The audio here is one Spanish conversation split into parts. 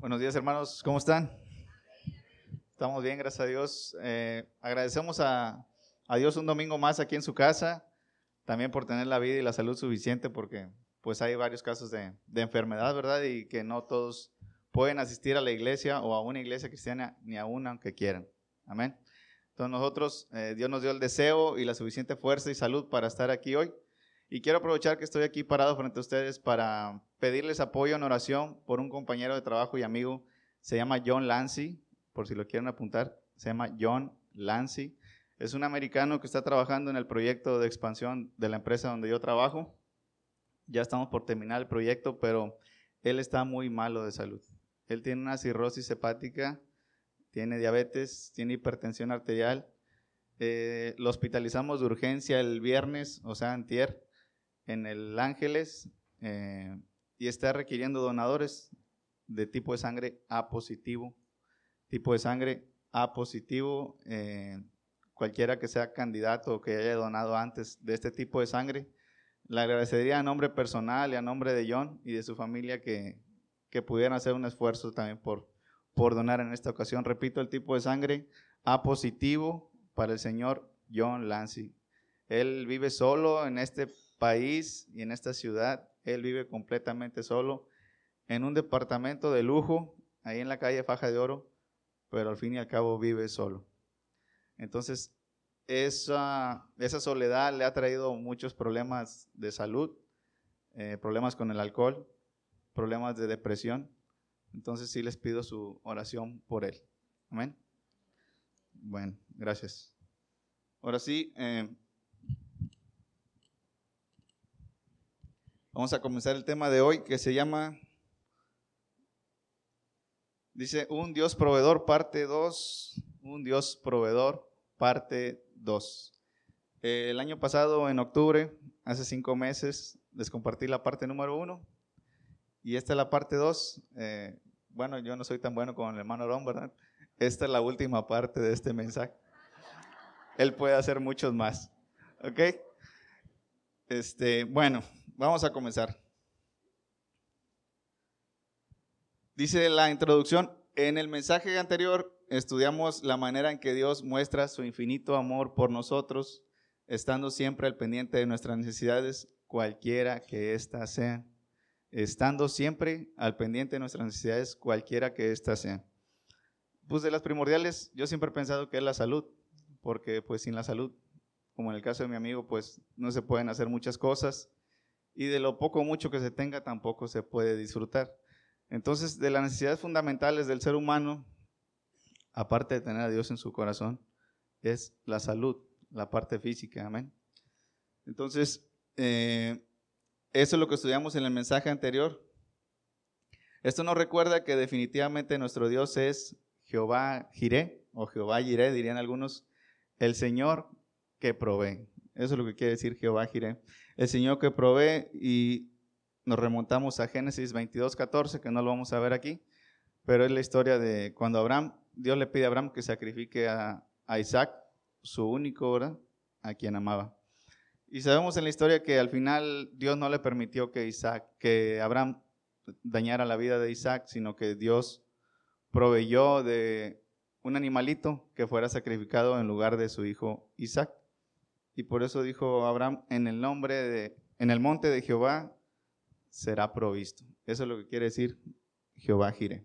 Buenos días, hermanos, ¿cómo están? Estamos bien, gracias a Dios. Agradecemos a Dios un domingo más aquí en su casa, también por tener la vida y la salud suficiente, porque pues hay varios casos de enfermedad, ¿verdad? Y que no todos pueden asistir a la iglesia o a una iglesia cristiana, ni a una, aunque quieran. Amén. Entonces nosotros, Dios nos dio el deseo y la suficiente fuerza y salud para estar aquí hoy. Y quiero aprovechar que estoy aquí parado frente a ustedes para pedirles apoyo en oración por un compañero de trabajo y amigo. Se llama John Lancy, por si lo quieren apuntar. Se llama John Lancy. Es un americano que está trabajando en el proyecto de expansión de la empresa donde yo trabajo. Ya estamos por terminar el proyecto, pero él está muy malo de salud. Él tiene una cirrosis hepática, tiene diabetes, tiene hipertensión arterial. Lo hospitalizamos de urgencia el viernes, o sea, antier, en el Ángeles, y está requiriendo donadores de tipo de sangre A positivo. Tipo de sangre A positivo, cualquiera que sea candidato o que haya donado antes de este tipo de sangre, le agradecería a nombre personal y a nombre de John y de su familia que pudieran hacer un esfuerzo también por donar en esta ocasión. Repito, el tipo de sangre A positivo para el señor John Lancy. Él vive solo en este país y en esta ciudad. Él vive completamente solo en un departamento de lujo ahí en la calle Faja de Oro, pero al fin y al cabo vive solo. Entonces esa soledad le ha traído muchos problemas de salud, problemas con el alcohol, problemas de depresión. Entonces sí les pido su oración por él. Amén. Bueno, gracias. Ahora sí, vamos a comenzar el tema de hoy, que se llama, dice, un Dios proveedor, parte 2. Un Dios proveedor, parte 2. El año pasado, en octubre, hace 5 meses, les compartí la parte número 1. Y esta es la parte 2. Bueno, yo no soy tan bueno como el hermano Ron, ¿verdad? Esta es la última parte de este mensaje. Él puede hacer muchos más. ¿Ok? Bueno, vamos a comenzar. Dice la introducción, en el mensaje anterior estudiamos la manera en que Dios muestra su infinito amor por nosotros, estando siempre al pendiente de nuestras necesidades, cualquiera que éstas sean. Estando siempre al pendiente de nuestras necesidades, cualquiera que éstas sean. Pues de las primordiales, yo siempre he pensado que es la salud, porque pues sin la salud, como en el caso de mi amigo, pues no se pueden hacer muchas cosas, y de lo poco o mucho que se tenga tampoco se puede disfrutar. Entonces, de las necesidades fundamentales del ser humano, aparte de tener a Dios en su corazón, es la salud, la parte física, amén. Entonces, eso es lo que estudiamos en el mensaje anterior. Esto nos recuerda que definitivamente nuestro Dios es Jehová Jireh, o Jehová Jireh, dirían algunos, el Señor que provee. Eso es lo que quiere decir Jehová Jireh, el Señor que provee. Y nos remontamos a Génesis 22:14, que no lo vamos a ver aquí, pero es la historia de cuando Dios le pide a Abraham que sacrifique a Isaac, su único, ¿verdad?, a quien amaba. Y sabemos en la historia que al final Dios no le permitió que Abraham dañara la vida de Isaac, sino que Dios proveyó de un animalito que fuera sacrificado en lugar de su hijo Isaac. Y por eso dijo Abraham, en el monte de Jehová será provisto. Eso es lo que quiere decir Jehová Jireh.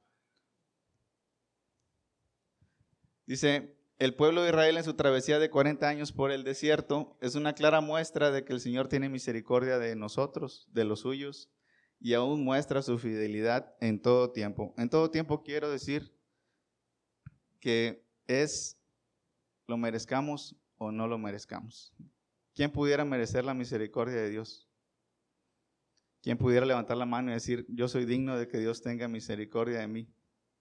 Dice, el pueblo de Israel en su travesía de 40 años por el desierto es una clara muestra de que el Señor tiene misericordia de nosotros, de los suyos, y aún muestra su fidelidad en todo tiempo. En todo tiempo quiero decir que lo merezcamos o no lo merezcamos. ¿Quién pudiera merecer la misericordia de Dios? ¿Quién pudiera levantar la mano y decir, yo soy digno de que Dios tenga misericordia de mí?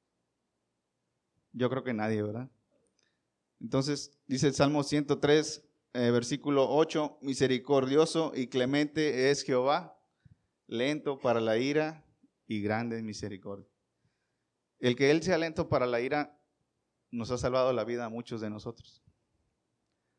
Yo creo que nadie, ¿verdad? Entonces, dice el Salmo 103, versículo 8, misericordioso y clemente es Jehová, lento para la ira y grande en misericordia. El que Él sea lento para la ira nos ha salvado la vida a muchos de nosotros.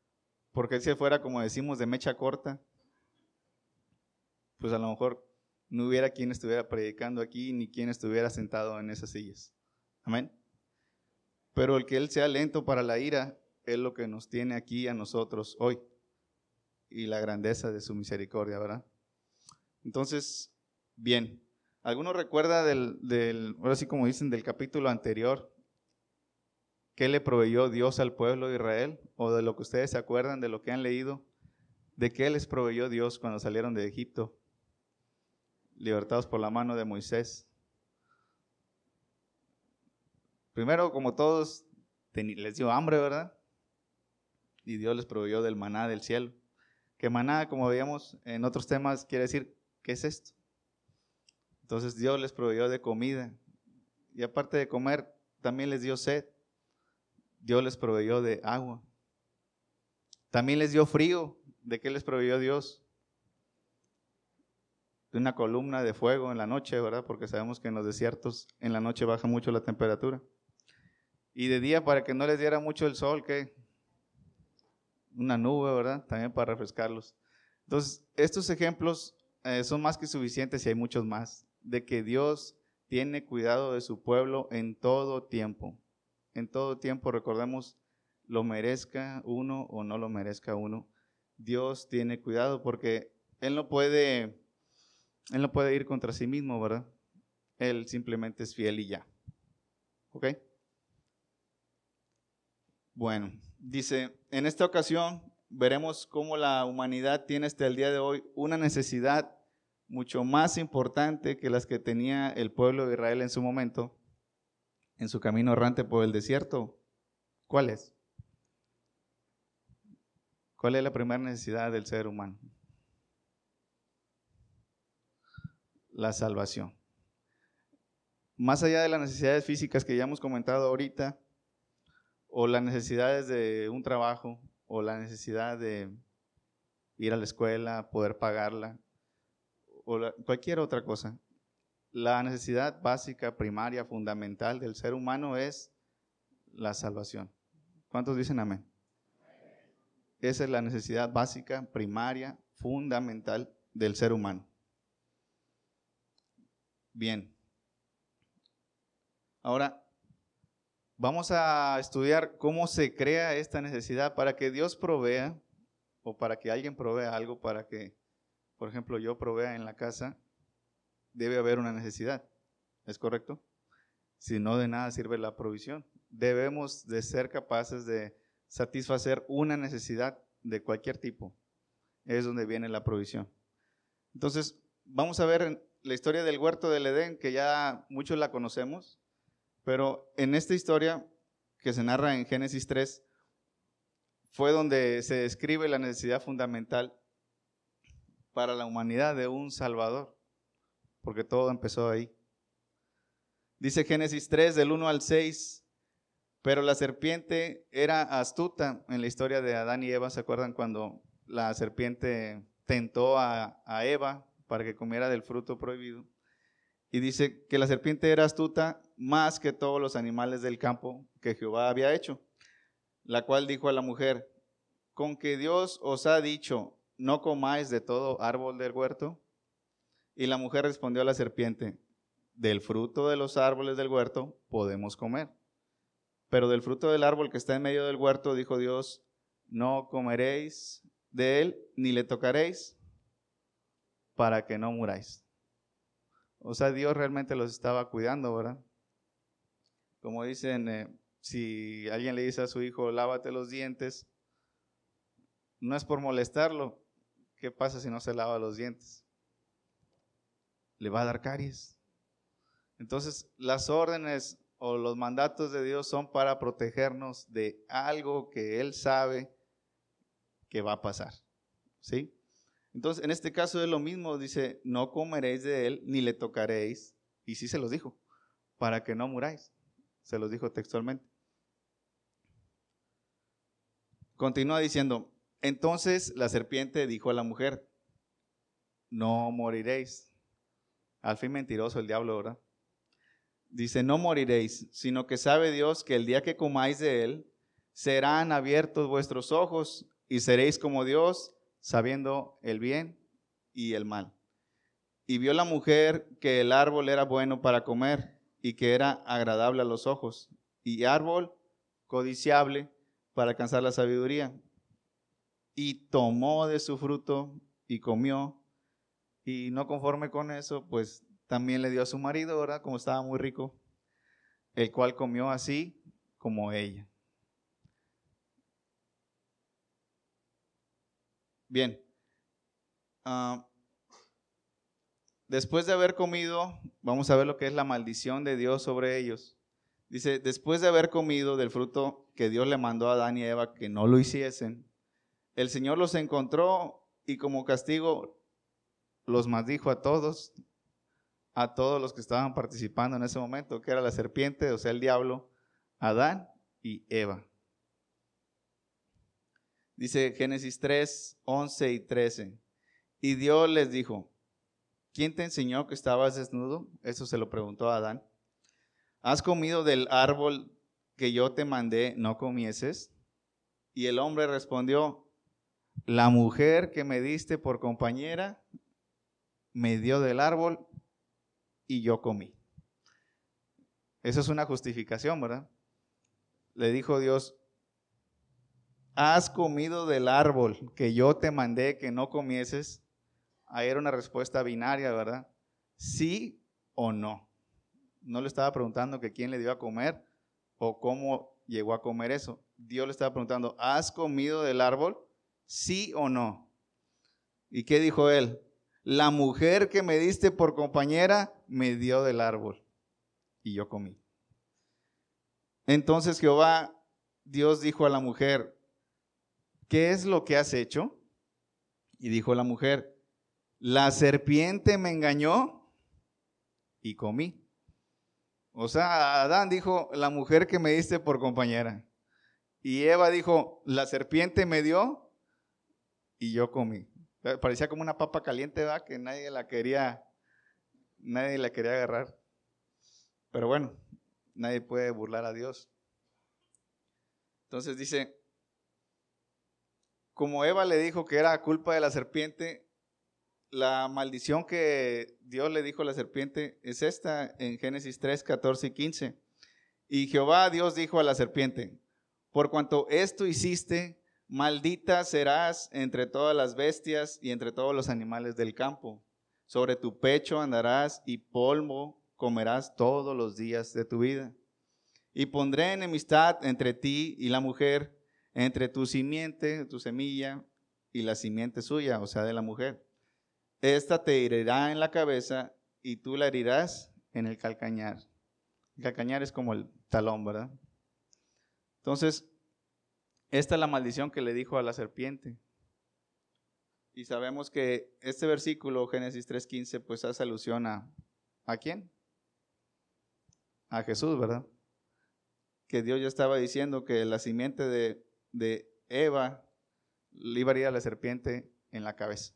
Porque si fuera, como decimos, de mecha corta, pues a lo mejor no hubiera quien estuviera predicando aquí, ni quien estuviera sentado en esas sillas. Amén. Pero el que Él sea lento para la ira es lo que nos tiene aquí a nosotros hoy. Y la grandeza de su misericordia, ¿verdad? Entonces, bien. ¿Alguno recuerda ahora sí como dicen, del capítulo anterior? ¿Qué le proveyó Dios al pueblo de Israel? ¿O de lo que ustedes se acuerdan, de lo que han leído? ¿De qué les proveyó Dios cuando salieron de Egipto? Libertados por la mano de Moisés. Primero, como todos, les dio hambre, ¿verdad? Y Dios les proveyó del maná del cielo. Que maná, como veíamos en otros temas, quiere decir, ¿qué es esto? Entonces Dios les proveyó de comida. Y aparte de comer, también les dio sed. Dios les proveyó de agua. También les dio frío. ¿De qué les proveyó Dios? De una columna de fuego en la noche, ¿verdad? Porque sabemos que en los desiertos en la noche baja mucho la temperatura. Y de día, para que no les diera mucho el sol, ¿qué? Una nube, ¿verdad? También para refrescarlos. Entonces, estos ejemplos son más que suficientes y hay muchos más, de que Dios tiene cuidado de su pueblo en todo tiempo. En todo tiempo, recordemos, lo merezca uno o no lo merezca uno. Dios tiene cuidado porque Él no puede ir contra sí mismo, ¿verdad? Él simplemente es fiel y ya. ¿Ok? Bueno, dice, en esta ocasión veremos cómo la humanidad tiene hasta el día de hoy una necesidad mucho más importante que las que tenía el pueblo de Israel en su momento, en su camino errante por el desierto. ¿Cuál es? ¿Cuál es la primera necesidad del ser humano? La salvación. Más allá de las necesidades físicas que ya hemos comentado ahorita, o las necesidades de un trabajo, o la necesidad de ir a la escuela, poder pagarla, o cualquier otra cosa. La necesidad básica, primaria, fundamental del ser humano es la salvación. ¿Cuántos dicen amén? Esa es la necesidad básica, primaria, fundamental del ser humano. Bien. Ahora, vamos a estudiar cómo se crea esta necesidad para que Dios provea, o para que alguien provea algo, para que, por ejemplo, yo provea en la casa, debe haber una necesidad. ¿Es correcto? Si no, de nada sirve la provisión. Debemos de ser capaces de satisfacer una necesidad de cualquier tipo. Es donde viene la provisión. Entonces, vamos a ver la historia del huerto del Edén, que ya muchos la conocemos, pero en esta historia que se narra en Génesis 3, fue donde se describe la necesidad fundamental para la humanidad de un Salvador, porque todo empezó ahí. Dice Génesis 3, del 1 al 6, pero la serpiente era astuta. En la historia de Adán y Eva, ¿se acuerdan cuando la serpiente tentó a Eva para que comiera del fruto prohibido? Y dice que la serpiente era astuta más que todos los animales del campo que Jehová había hecho, la cual dijo a la mujer, ¿con que Dios os ha dicho, no comáis de todo árbol del huerto? Y la mujer respondió a la serpiente, del fruto de los árboles del huerto podemos comer, pero del fruto del árbol que está en medio del huerto, dijo Dios, no comeréis de él, ni le tocaréis, para que no muráis. O sea, Dios realmente los estaba cuidando, ¿verdad? Como dicen, si alguien le dice a su hijo, lávate los dientes, no es por molestarlo. ¿Qué pasa si no se lava los dientes? Le va a dar caries. Entonces, las órdenes o los mandatos de Dios son para protegernos de algo que Él sabe que va a pasar, ¿sí? Entonces, en este caso es lo mismo, dice, no comeréis de él, ni le tocaréis, y sí se los dijo, para que no muráis, se los dijo textualmente. Continúa diciendo, entonces la serpiente dijo a la mujer, no moriréis. Al fin mentiroso el diablo, ¿verdad? Dice, no moriréis, sino que sabe Dios que el día que comáis de él, serán abiertos vuestros ojos y seréis como Dios, sabiendo el bien y el mal. Y vio la mujer que el árbol era bueno para comer y que era agradable a los ojos, y árbol codiciable para alcanzar la sabiduría. Y tomó de su fruto y comió, y no conforme con eso, pues también le dio a su marido, ¿verdad? Como estaba muy rico, el cual comió así como ella. Bien, después de haber comido, vamos a ver lo que es la maldición de Dios sobre ellos. Dice, después de haber comido del fruto que Dios le mandó a Adán y Eva que no lo hiciesen, el Señor los encontró y como castigo los maldijo a todos los que estaban participando en ese momento, que era la serpiente, o sea, el diablo, Adán y Eva. Dice Génesis 3, 11 y 13. Y Dios les dijo, ¿quién te enseñó que estabas desnudo? Eso se lo preguntó a Adán. ¿Has comido del árbol que yo te mandé no comieses? Y el hombre respondió, la mujer que me diste por compañera me dio del árbol y yo comí. Eso es una justificación, ¿verdad? Le dijo Dios, ¿has comido del árbol que yo te mandé que no comieses? Ahí era una respuesta binaria, ¿verdad? Sí o no. No le estaba preguntando que quién le dio a comer o cómo llegó a comer eso. Dios le estaba preguntando, ¿has comido del árbol? ¿Sí o no? ¿Y qué dijo él? La mujer que me diste por compañera me dio del árbol y yo comí. Entonces Jehová, Dios dijo a la mujer, ¿qué es lo que has hecho? Y dijo la mujer, la serpiente me engañó y comí. O sea, Adán dijo, la mujer que me diste por compañera. Y Eva dijo, la serpiente me dio y yo comí. Parecía como una papa caliente, ¿verdad? Que nadie la quería agarrar. Pero bueno, nadie puede burlar a Dios. Entonces dice, como Eva le dijo que era culpa de la serpiente, la maldición que Dios le dijo a la serpiente es esta en Génesis 3, 14 y 15. Y Jehová Dios dijo a la serpiente, por cuanto esto hiciste, maldita serás entre todas las bestias y entre todos los animales del campo. Sobre tu pecho andarás y polvo comerás todos los días de tu vida. Y pondré enemistad entre ti y la mujer, entre tu simiente, tu semilla y la simiente suya, o sea, de la mujer. Esta te herirá en la cabeza y tú la herirás en el calcañar. El calcañar es como el talón, ¿verdad? Entonces, esta es la maldición que le dijo a la serpiente. Y sabemos que este versículo, Génesis 3:15, pues hace alusión ¿a quién? A Jesús, ¿verdad? Que Dios ya estaba diciendo que la simiente de Eva le iba a ir a la serpiente en la cabeza.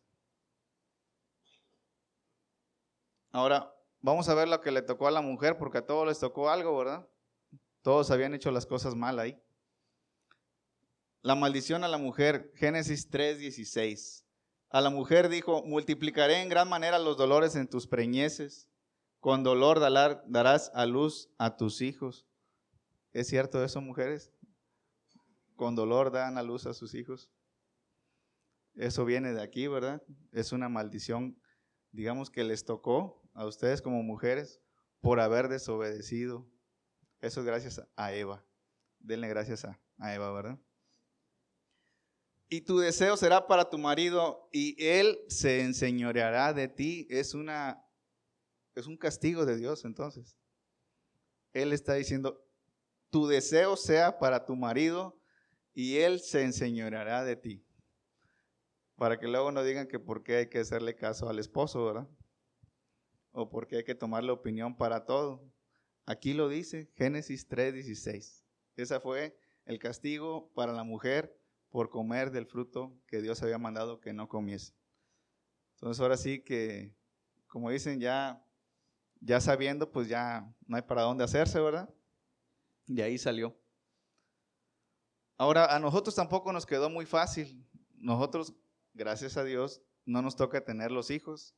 Ahora, vamos a ver lo que le tocó a la mujer, porque a todos les tocó algo, ¿verdad? Todos habían hecho las cosas mal ahí. La maldición a la mujer, Génesis 3:16. A la mujer dijo, multiplicaré en gran manera los dolores en tus preñeces, con dolor darás a luz a tus hijos. ¿Es cierto eso, mujeres? Con dolor dan a luz a sus hijos. Eso viene de aquí, ¿verdad? Es una maldición, digamos, que les tocó a ustedes como mujeres por haber desobedecido. Eso es gracias a Eva. Denle gracias a Eva, ¿verdad? Y tu deseo será para tu marido y él se enseñoreará de ti. Es un castigo de Dios, entonces. Él está diciendo, tu deseo sea para tu marido y él se enseñoreará de ti. Para que luego no digan que por qué hay que hacerle caso al esposo, ¿verdad? O por qué hay que tomar la opinión para todo. Aquí lo dice Génesis 3:16. Ese fue el castigo para la mujer por comer del fruto que Dios había mandado que no comiese. Entonces ahora sí que, como dicen, ya sabiendo, pues ya no hay para dónde hacerse, ¿verdad? De ahí salió. Ahora, a nosotros tampoco nos quedó muy fácil. Nosotros, gracias a Dios, no nos toca tener los hijos.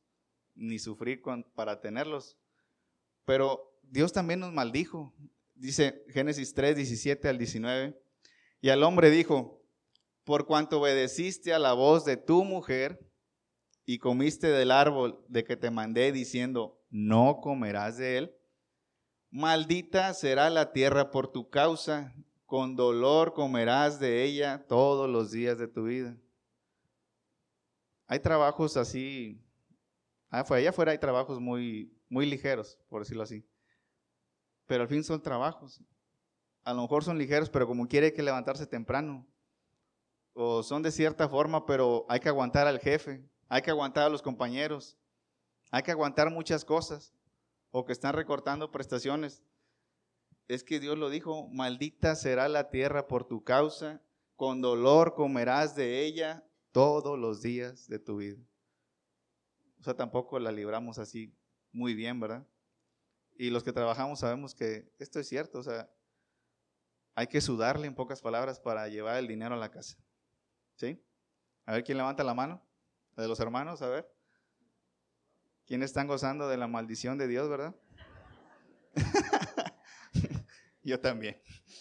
ni sufrir para tenerlos. Pero Dios también nos maldijo. Dice Génesis 3, 17 al 19. Y al hombre dijo: por cuanto obedeciste a la voz de tu mujer y comiste del árbol de que te mandé diciendo, no comerás de él, maldita será la tierra por tu causa, con dolor comerás de ella todos los días de tu vida. Hay trabajos así, allá afuera hay trabajos muy, muy ligeros, por decirlo así. Pero al fin son trabajos. A lo mejor son ligeros, pero como quiere hay que levantarse temprano. O son de cierta forma, pero hay que aguantar al jefe, hay que aguantar a los compañeros, hay que aguantar muchas cosas. O que están recortando prestaciones. Es que Dios lo dijo: maldita será la tierra por tu causa, con dolor comerás de ella todos los días de tu vida. O sea, tampoco la libramos así muy bien, ¿verdad? Y los que trabajamos sabemos que esto es cierto, o sea, hay que sudarle, en pocas palabras, para llevar el dinero a la casa. ¿Sí? A ver, ¿quién levanta la mano? ¿La de los hermanos? A ver. ¿Quiénes están gozando de la maldición de Dios, verdad? Yo también.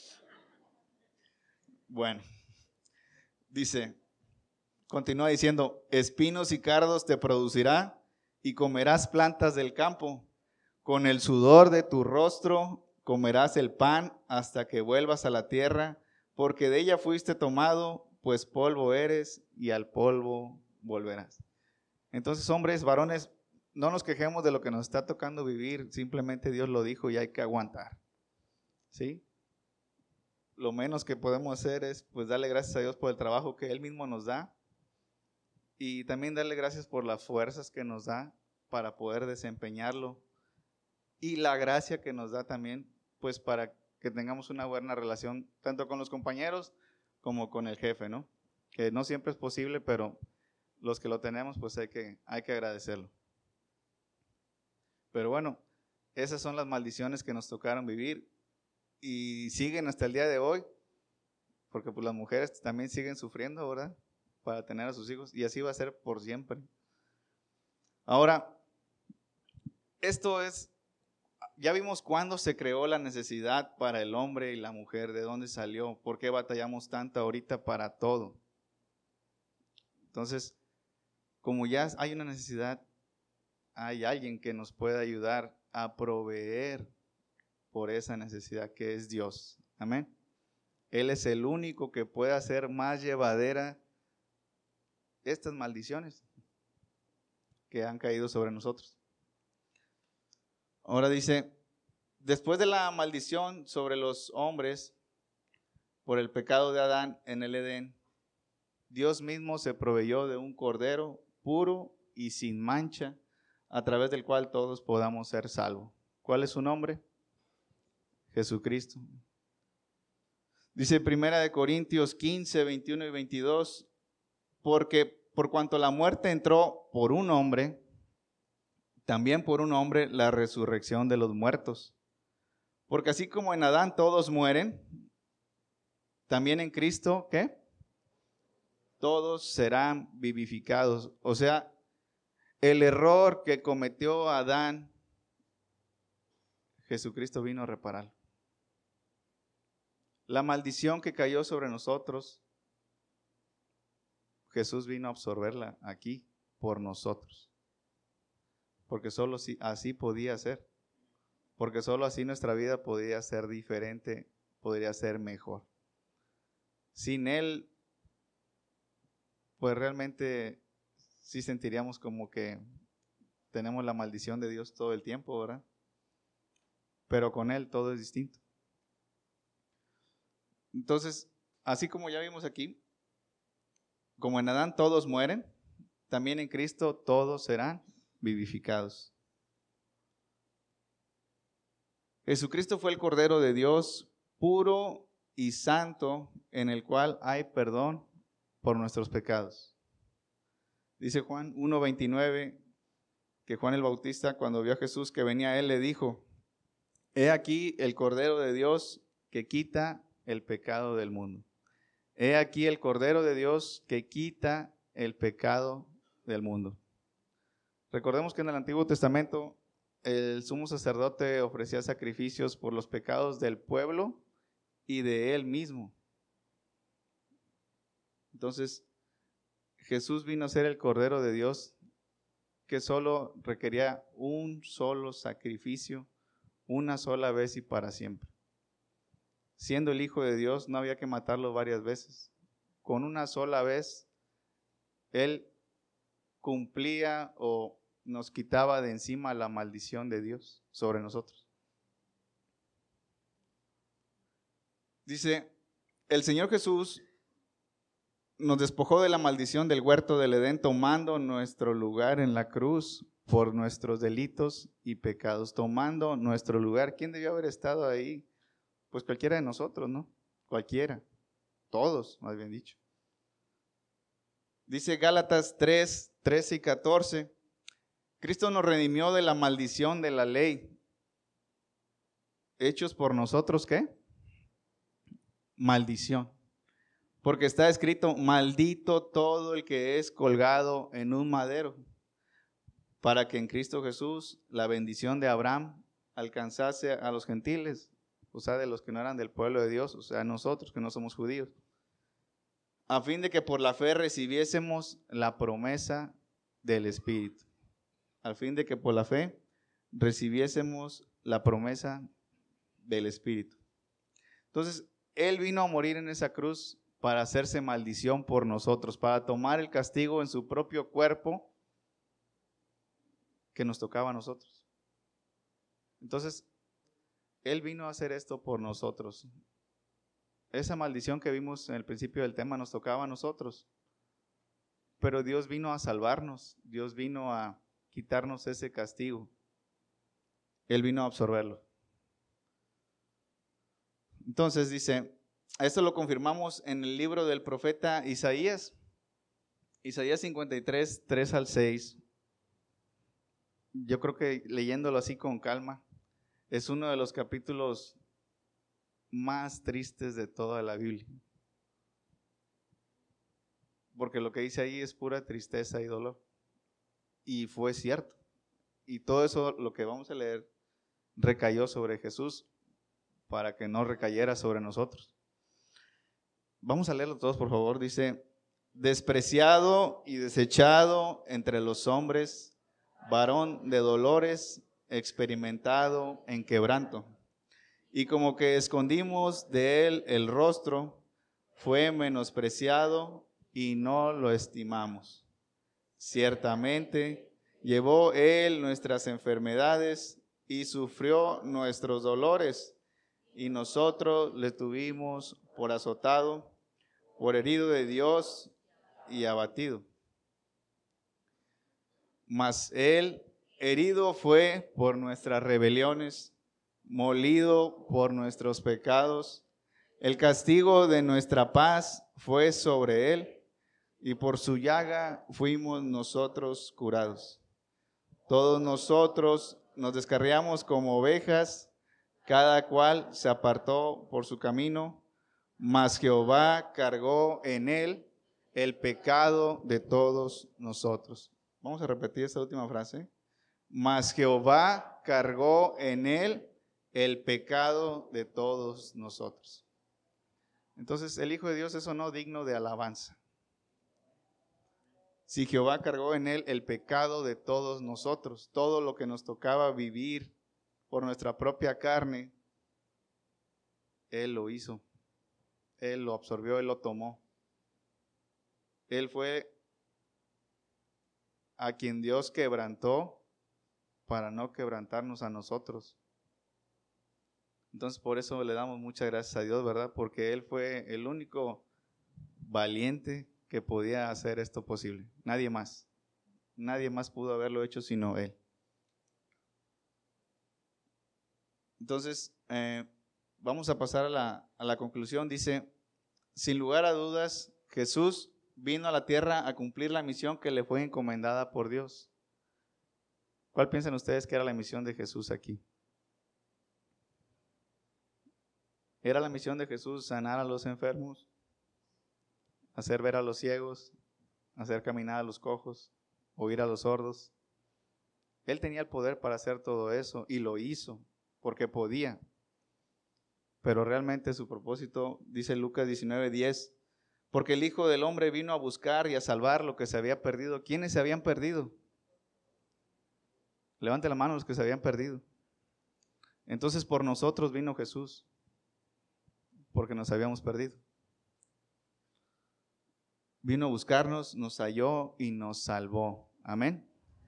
Bueno, dice, continúa diciendo: espinos y cardos te producirá y comerás plantas del campo. Con el sudor de tu rostro comerás el pan hasta que vuelvas a la tierra, porque de ella fuiste tomado, pues polvo eres y al polvo volverás. Entonces, hombres, varones, no nos quejemos de lo que nos está tocando vivir, simplemente Dios lo dijo y hay que aguantar. ¿Sí? Lo menos que podemos hacer es pues darle gracias a Dios por el trabajo que Él mismo nos da y también darle gracias por las fuerzas que nos da para poder desempeñarlo y la gracia que nos da también pues para que tengamos una buena relación tanto con los compañeros como con el jefe, ¿no? Que no siempre es posible, pero los que lo tenemos pues hay que agradecerlo. Pero bueno, esas son las maldiciones que nos tocaron vivir y siguen hasta el día de hoy, porque pues las mujeres también siguen sufriendo, ¿verdad? Para tener a sus hijos, y así va a ser por siempre. Ahora, esto es, ya vimos cuándo se creó la necesidad para el hombre y la mujer, de dónde salió, por qué batallamos tanto ahorita para todo. Entonces, como ya hay una necesidad, hay alguien que nos puede ayudar a proveer por esa necesidad, que es Dios. Amén. Él es el único que puede hacer más llevadera estas maldiciones que han caído sobre nosotros. Ahora dice, después de la maldición sobre los hombres por el pecado de Adán en el Edén, Dios mismo se proveyó de un cordero puro y sin mancha, a través del cual todos podamos ser salvos. ¿Cuál es su nombre? Jesucristo. Dice 1 Corintios 15, 21 y 22, porque por cuanto la muerte entró por un hombre, también por un hombre la resurrección de los muertos. Porque así como en Adán todos mueren, también en Cristo, ¿qué? Todos serán vivificados. O sea, el error que cometió Adán, Jesucristo vino a repararlo. La maldición que cayó sobre nosotros, Jesús vino a absorberla aquí por nosotros. Porque solo así podía ser. Porque solo así nuestra vida podía ser diferente, podría ser mejor. Sin Él, pues realmente sí sentiríamos como que tenemos la maldición de Dios todo el tiempo, ¿verdad? Pero con Él todo es distinto. Entonces, así como ya vimos aquí, como en Adán todos mueren, también en Cristo todos serán vivificados. Jesucristo fue el Cordero de Dios, puro y santo, en el cual hay perdón por nuestros pecados. Dice Juan 1:29, que Juan el Bautista, cuando vio a Jesús que venía a él, le dijo: he aquí el Cordero de Dios que quita el pecado del mundo. He aquí el Cordero de Dios que quita el pecado del mundo. Recordemos que en el Antiguo Testamento el sumo sacerdote ofrecía sacrificios por los pecados del pueblo y de él mismo. Entonces, Jesús vino a ser el Cordero de Dios que solo requería un solo sacrificio, una sola vez y para siempre. Siendo el Hijo de Dios, no había que matarlo varias veces. Con una sola vez, Él cumplía o nos quitaba de encima la maldición de Dios sobre nosotros. Dice, el Señor Jesús nos despojó de la maldición del huerto del Edén, tomando nuestro lugar en la cruz por nuestros delitos y pecados, tomando nuestro lugar. ¿Quién debió haber estado ahí? Pues cualquiera de nosotros, ¿no? Cualquiera, todos, más bien dicho. Dice Gálatas 3, 13 y 14, Cristo nos redimió de la maldición de la ley. ¿Hechos por nosotros qué? Maldición. Porque está escrito, maldito todo el que es colgado en un madero, para que en Cristo Jesús la bendición de Abraham alcanzase a los gentiles, o sea, de los que no eran del pueblo de Dios, o sea, nosotros que no somos judíos, a fin de que por la fe recibiésemos la promesa del Espíritu. Al fin de que por la fe recibiésemos la promesa del Espíritu. Entonces, Él vino a morir en esa cruz para hacerse maldición por nosotros, para tomar el castigo en su propio cuerpo que nos tocaba a nosotros. Entonces, Él vino a hacer esto por nosotros. Esa maldición que vimos en el principio del tema nos tocaba a nosotros, pero Dios vino a salvarnos, Dios vino a quitarnos ese castigo. Él vino a absorberlo. Entonces dice, esto lo confirmamos en el libro del profeta Isaías, Isaías 53, 3 al 6. Yo creo que leyéndolo así con calma, es uno de los capítulos más tristes de toda la Biblia. Porque lo que dice ahí es pura tristeza y dolor. Y fue cierto. Y todo eso, lo que vamos a leer, recayó sobre Jesús para que no recayera sobre nosotros. Vamos a leerlo todos, por favor. Dice, despreciado y desechado entre los hombres, varón de dolores, experimentado en quebranto. Y como que escondimos de él el rostro, fue menospreciado y no lo estimamos. Ciertamente, llevó él nuestras enfermedades y sufrió nuestros dolores, y nosotros le tuvimos por azotado, por herido de Dios y abatido. Mas él herido fue por nuestras rebeliones, molido por nuestros pecados. El castigo de nuestra paz fue sobre él, y por su llaga fuimos nosotros curados. Todos nosotros nos descarriamos como ovejas, cada cual se apartó por su camino, mas Jehová cargó en él el pecado de todos nosotros. Vamos a repetir esta última frase. Mas Jehová cargó en él el pecado de todos nosotros. Entonces, el Hijo de Dios es o no digno de alabanza. Si Jehová cargó en él el pecado de todos nosotros, todo lo que nos tocaba vivir por nuestra propia carne, Él lo hizo. Él lo absorbió, Él lo tomó. Él fue a quien Dios quebrantó para no quebrantarnos a nosotros. Entonces por eso le damos muchas gracias a Dios, ¿verdad? Porque Él fue el único valiente que podía hacer esto posible. Nadie más. Nadie más pudo haberlo hecho sino Él. Entonces, vamos a pasar a la conclusión. Dice, sin lugar a dudas, Jesús vino a la tierra a cumplir la misión que le fue encomendada por Dios. ¿Cuál piensan ustedes que era la misión de Jesús aquí? ¿Era la misión de Jesús sanar a los enfermos? ¿Hacer ver a los ciegos? ¿Hacer caminar a los cojos? ¿Oír a los sordos? Él tenía el poder para hacer todo eso y lo hizo porque podía. Pero realmente su propósito, dice Lucas 19:10, porque el Hijo del Hombre vino a buscar y a salvar lo que se había perdido. ¿Quiénes se habían perdido? Levante la mano los que se habían perdido. Entonces por nosotros vino Jesús, porque nos habíamos perdido. Vino a buscarnos, nos halló y nos salvó. Amén.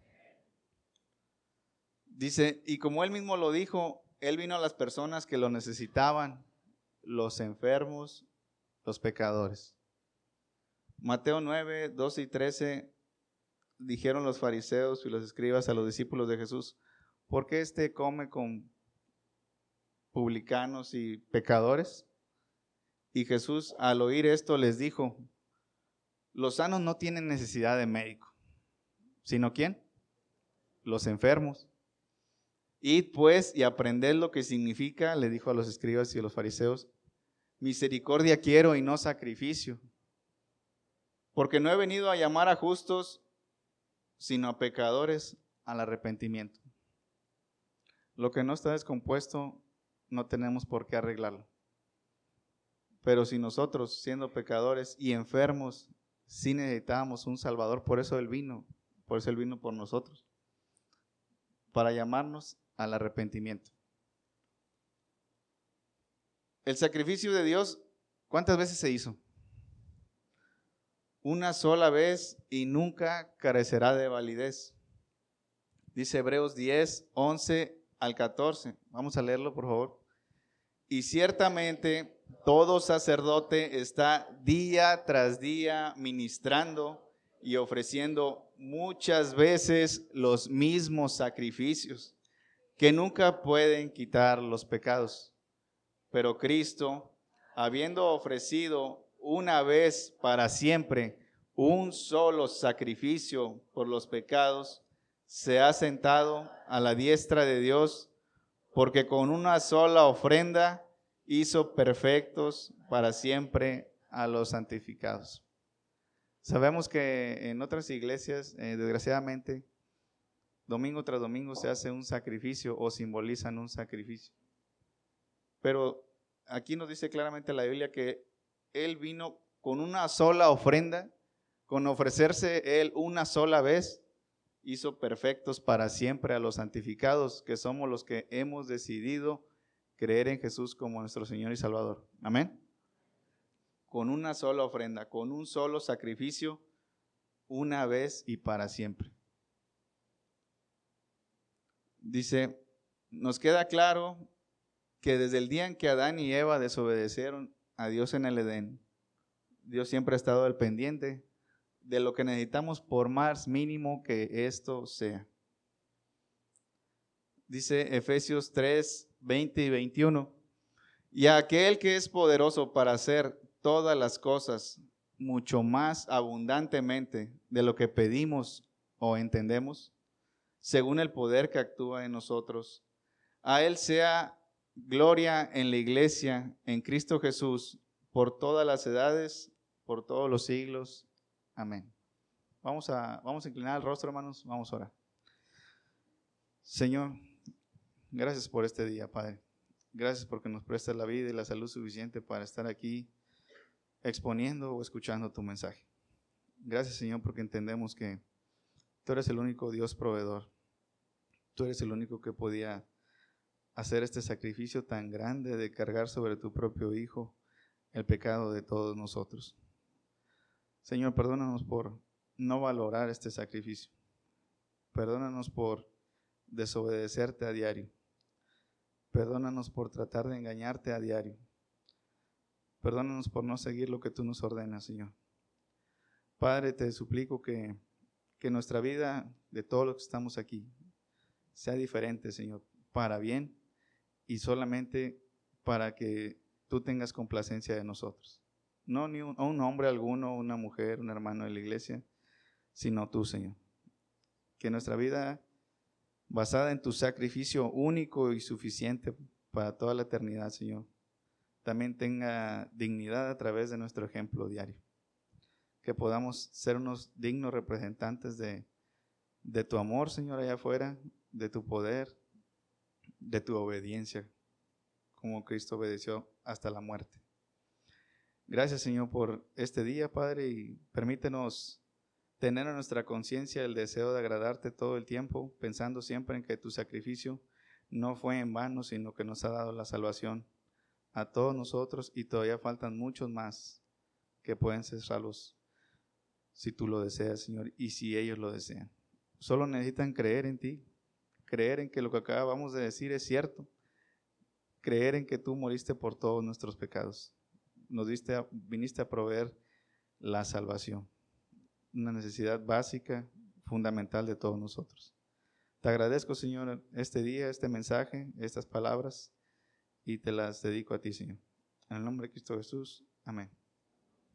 Dice, y como él mismo lo dijo, él vino a las personas que lo necesitaban, los enfermos, los pecadores. Mateo 9:12-13, dijeron los fariseos y los escribas a los discípulos de Jesús, ¿por qué este come con publicanos y pecadores? Y Jesús al oír esto les dijo, los sanos no tienen necesidad de médico, ¿sino quién? Los enfermos. Id pues y aprended lo que significa, le dijo a los escribas y a los fariseos, misericordia quiero y no sacrificio, porque no he venido a llamar a justos, sino a pecadores al arrepentimiento. Lo que no está descompuesto, no tenemos por qué arreglarlo. Pero si nosotros, siendo pecadores y enfermos, sí necesitábamos un Salvador, por eso Él vino por nosotros, para llamarnos al arrepentimiento. El sacrificio de Dios, ¿cuántas veces se hizo? Una sola vez y nunca carecerá de validez. Dice Hebreos 10:11-14. Vamos a leerlo, por favor. Y ciertamente todo sacerdote está día tras día ministrando y ofreciendo muchas veces los mismos sacrificios que nunca pueden quitar los pecados. Pero Cristo, habiendo ofrecido una vez para siempre un solo sacrificio por los pecados, se ha sentado a la diestra de Dios, porque con una sola ofrenda hizo perfectos para siempre a los santificados. Sabemos que en otras iglesias, desgraciadamente, domingo tras domingo se hace un sacrificio o simbolizan un sacrificio. Pero aquí nos dice claramente la Biblia que Él vino con una sola ofrenda, con ofrecerse Él una sola vez, hizo perfectos para siempre a los santificados, que somos los que hemos decidido creer en Jesús como nuestro Señor y Salvador. Amén. Con una sola ofrenda, con un solo sacrificio, una vez y para siempre. Dice, nos queda claro que desde el día en que Adán y Eva desobedecieron a Dios en el Edén, Dios siempre ha estado al pendiente de lo que necesitamos, por más mínimo que esto sea. Dice Efesios 3:20-21, y a aquel que es poderoso para hacer todas las cosas mucho más abundantemente de lo que pedimos o entendemos, según el poder que actúa en nosotros, a Él sea gloria en la iglesia, en Cristo Jesús, por todas las edades, por todos los siglos. Amén. Vamos a inclinar el rostro, hermanos. Vamos a orar. Señor, gracias por este día, Padre. Gracias porque nos prestas la vida y la salud suficiente para estar aquí exponiendo o escuchando tu mensaje. Gracias, Señor, porque entendemos que tú eres el único Dios proveedor. Tú eres el único que podía hacer este sacrificio tan grande de cargar sobre tu propio Hijo el pecado de todos nosotros. Señor, perdónanos por no valorar este sacrificio. Perdónanos por desobedecerte a diario. Perdónanos por tratar de engañarte a diario. Perdónanos por no seguir lo que tú nos ordenas, Señor. Padre, te suplico que nuestra vida de todos los que estamos aquí sea diferente, Señor, para bien y solamente para que tú tengas complacencia de nosotros. No ni un hombre alguno, una mujer, un hermano de la iglesia, sino tú, Señor. Que nuestra vida, basada en tu sacrificio único y suficiente para toda la eternidad, Señor, también tenga dignidad a través de nuestro ejemplo diario. Que podamos ser unos dignos representantes de de tu amor, Señor, allá afuera, de tu poder, de tu obediencia, como Cristo obedeció hasta la muerte. Gracias, Señor, por este día, Padre, y permítenos tener en nuestra conciencia el deseo de agradarte todo el tiempo, pensando siempre en que tu sacrificio no fue en vano, sino que nos ha dado la salvación a todos nosotros, y todavía faltan muchos más que pueden ser salvos si tú lo deseas, Señor, y si ellos lo desean. Solo necesitan creer en ti, creer en que lo que acabamos de decir es cierto, creer en que tú moriste por todos nuestros pecados. Viniste a proveer la salvación, una necesidad básica, fundamental de todos nosotros. Te agradezco, Señor, este día, este mensaje, estas palabras, y te las dedico a ti, Señor. En el nombre de Cristo Jesús, amén.